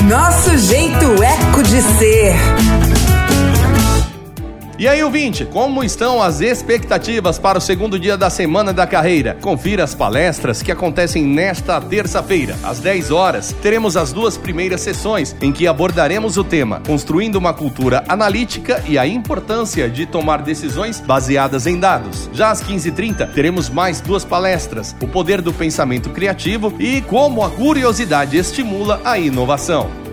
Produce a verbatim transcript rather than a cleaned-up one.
Nosso jeito eco de ser. E aí, ouvinte, como estão as expectativas para o segundo dia da Semana da Carreira? Confira as palestras que acontecem nesta terça-feira. Às dez horas, teremos as duas primeiras sessões, em que abordaremos o tema Construindo uma Cultura Analítica e a Importância de Tomar Decisões Baseadas em Dados. Já às quinze e trinta, teremos mais duas palestras, O Poder do Pensamento Criativo e Como a Curiosidade Estimula a Inovação.